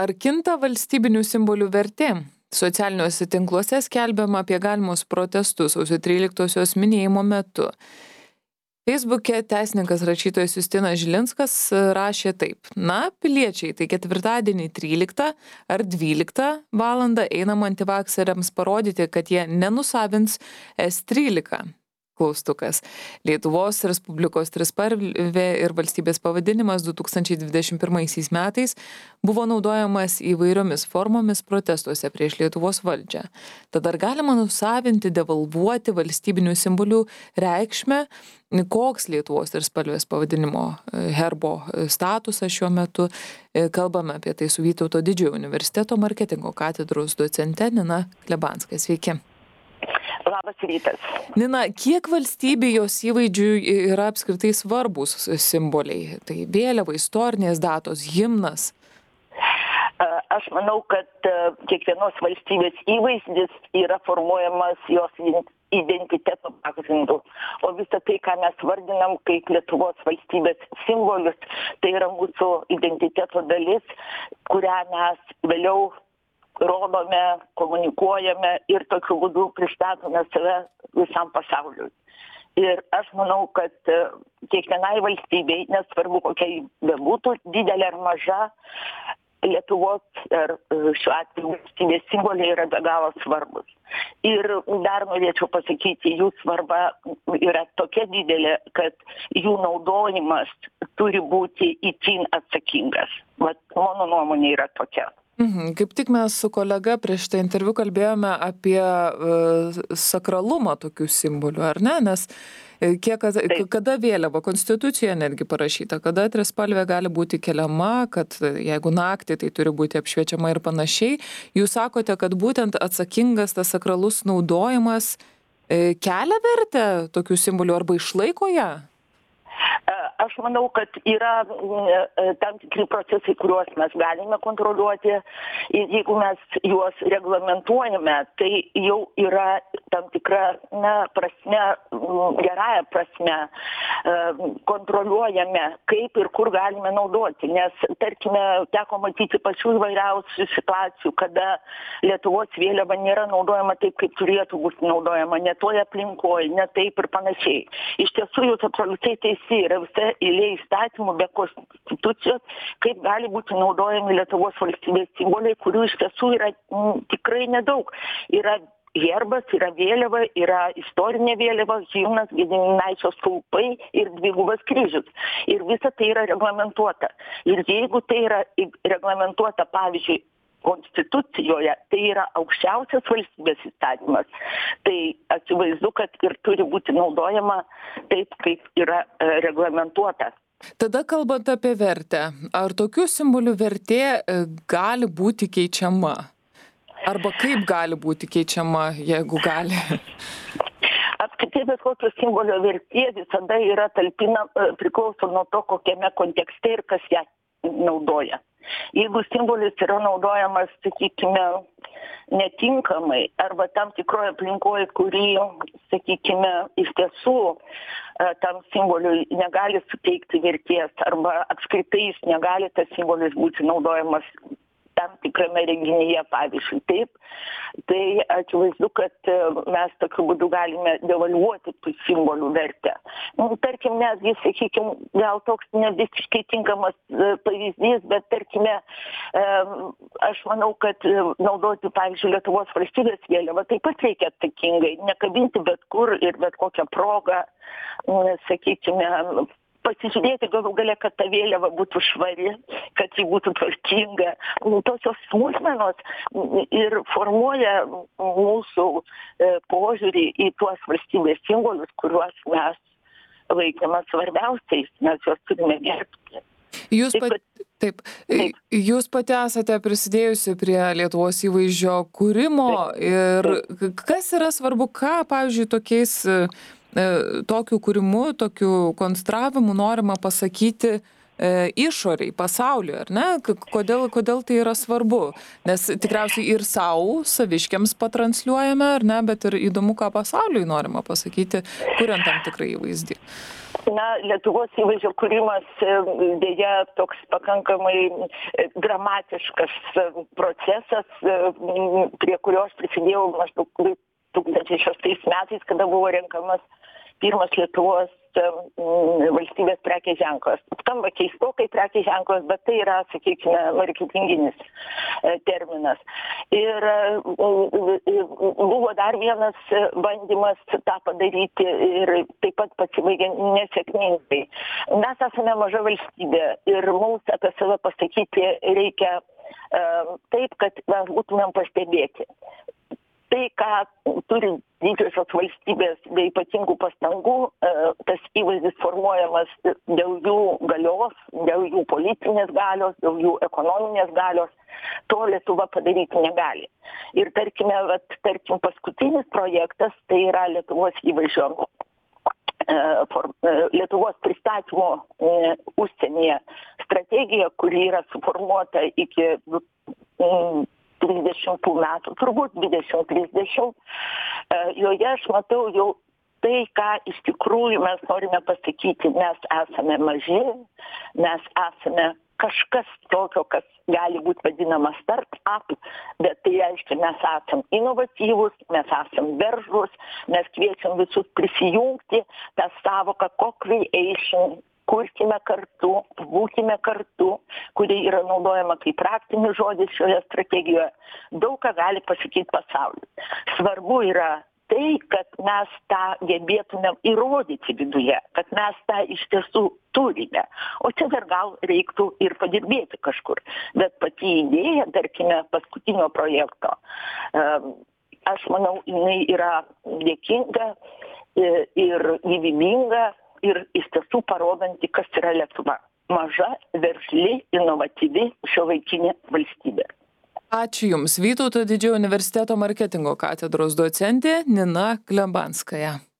Ar kinta valstybinių simbolių vertė? Socialiniuose tinkluose skelbiama apie galimus protestus sausio 13-osios minėjimo metu. Facebook'e teisininkas rašytojas Justinas Žilinskas rašė taip. Na, piliečiai, tai ketvirtadienį 13 ar 12 valandą einama antivakseriams parodyti, kad jie nenusavins S13. Klaustukas. Lietuvos Respublikos trispalvė ir valstybės pavadinimas 2021 metais buvo naudojamas įvairiomis formomis protestuose prieš Lietuvos valdžią. Tad ar galima nusavinti, devalvuoti valstybinių simbolių reikšmę, koks Lietuvos trispalvės pavadinimo herbo statusas šiuo metu? Kalbame apie tai su Vytauto Didžiojo universiteto marketingo katedros docente Nina Klebanska. Sveiki. Labas rytas. Nina, kiek valstybė jos įvaizdžiui yra apskritai svarbus simboliai? Tai vėliava, istorinės datos, himnas? Aš manau, kad kiekvienos valstybės įvaizdis yra formuojamas jos identiteto pagrindu. O visą tai, ką mes vardinam kaip Lietuvos valstybės simbolius, tai yra mūsų identiteto dalis, kurią mes vėliau rodome, komunikuojame ir tokiu būdu pristatome save visam pasauliui. Ir aš manau, kad kiekvienai valstybei, nesvarbu kokia bebūtų, didelė ar maža, Lietuvos ar šiuo atveju valstybės simboliai yra be galo svarbus. Ir dar norėčiau pasakyti, jų svarba yra tokia didelė, kad jų naudojimas turi būti itin atsakingas. Vat mano nuomonė yra tokia. Kaip tik mes su kolega prieš tą interviu kalbėjome apie sakralumą tokių simbolių, ar ne? Nes kada vėliava, konstitucijoje netgi parašyta, kada trispalvė gali būti keliama, kad jeigu naktį tai turi būti apšviečiama ir panašiai. Jūs sakote, kad būtent atsakingas tas sakralus naudojimas kelia vertę tokių simbolių arba išlaiko ją? Aš manau, kad yra tam tikri procesai, kuriuos mes galime kontroliuoti. Ir jeigu mes juos reglamentuojame, tai jau yra tam tikra prasme, gerąja prasme kontroliuojame, kaip ir kur galime naudoti. Nes, tarkime, teko matyti pačių įvairiausių situacijų, kada Lietuvos vėliava nėra naudojama taip, kaip turėtų būti naudojama, ne toje aplinkoje, ne taip ir panašiai. Iš tiesų, jūs absoliučiai teisi, yra visa eilė įstatymų be konstitucijos, kaip gali būti naudojami Lietuvos valstybės simboliai, kurių iš tiesų yra tikrai nedaug. Yra herbas, yra vėliava, yra istorinė vėliava, himnas, Gediminaičio stulpai ir dvigubas kryžius. Ir visa tai yra reglamentuota. Ir jeigu tai yra reglamentuota, pavyzdžiui, konstitucijoje, tai yra aukščiausias valstybės įstatymas. Tai akivaizdu, kad ir turi būti naudojama taip, kaip yra reglamentuota. Tada kalbant apie vertę, ar tokių simbolių vertė gali būti keičiama? Arba kaip gali būti keičiama, jeigu gali? Apskritai bet kokio simbolio vertė visada yra priklauso nuo to, kokiame kontekste ir kas ją naudoja. Jeigu simbolis yra naudojamas, sakykime, netinkamai arba tam tikroje aplinkoje, kurį, sakykime, iš tiesų tam simboliui negali suteikti vertės arba apskritai jis negali tas simbolis būti naudojamas tam tikrame renginyje, pavyzdžiui, taip, tai akivaizdu, kad mes tokiu būdu galime devalvuoti tų simbolių vertę. Tarkim, netgi, sakykime, gal toks ne visiškai tinkamas pavyzdys, bet tarkime, aš manau, kad naudoti, pavyzdžiui, Lietuvos valstybės vėliavą taip pat reikia atsakingai, nekabinti bet kur ir bet kokią progą, sakykime, pasižiūrėti galų gale, kad ta vėliava būtų švari, kad ji būtų tvarkinga. Tosios smulkmenos ir formuoja mūsų požiūrį į tuos valstybės simbolius, kuriuos mes laikėme svarbiausiais, mes juos turime gerbti. Jūs pati esate prisidėjusi prie Lietuvos įvaizdžio kūrimo ir kas yra svarbu, ką, pavyzdžiui, tokiu kūrimu, tokiu konstravimu norima pasakyti išoriai, pasauliui, ar ne? Kodėl tai yra svarbu? Nes tikriausiai ir saviškiams patransliuojame, ar ne? Bet ir įdomu, ką pasauliui norima pasakyti, kuriant tam tikrą įvaizdį. Na, Lietuvos įvaizdžio kūrimas dėja toks pakankamai dramatiškas procesas, prie kurio aš prisidėjau maždaug 2006 metais, kada buvo renkamas pirmas Lietuvos valstybės prekės ženklas. Skamba keistokai prekės ženklas, bet tai yra, sakykime, marketinginis terminas. Ir buvo dar vienas bandymas tą padaryti ir taip pat pasibaigė nesėkmingai. Mes esame maža valstybė ir mums apie save pasakyti reikia taip, kad mes būtumėm pastebėti. Tai, ką turi didžiosios valstybės be ypatingų pastangų, tas įvaizdis formuojamas dėl jų galios, dėl jų politinės galios, dėl jų ekonominės galios, to Lietuva padaryti negali. Ir tarkim, paskutinis projektas, tai yra Lietuvos įvaizdžio, Lietuvos pristatymo užsienyje strategija, kuri yra suformuota iki 30 metų, turbūt 20-30, joje aš matau jau tai, ką iš tikrųjų mes norime pasakyti, mes esame maži, mes esame kažkas tokio, kas gali būti vadinama start-up, bet tai reiškia, mes esame inovatyvūs, mes esame veržlūs, mes kviečiam visus prisijungti tą savoką co-creation, kurkime kartu, būkime kartu, kuri yra naudojama kaip praktinis žodis šioje strategijoje, daug ką gali pasakyti pasaulis. Svarbu yra tai, kad mes tą gebėtumėm įrodyti viduje, kad mes tą iš tiesų turime. O čia dar gal reiktų ir padirbėti kažkur. Bet pati idėja, tarkime, paskutinio projekto, aš manau, jinai yra dėkinga ir gyvybinga, ir iš tiesų parodanti, kas yra Lietuva. Maža, veržli, inovatyvi, šiuolaikinė valstybė. Ačiū Jums. Vytauto Didžiojo universiteto marketingo katedros docentė Nina Glebanskaja.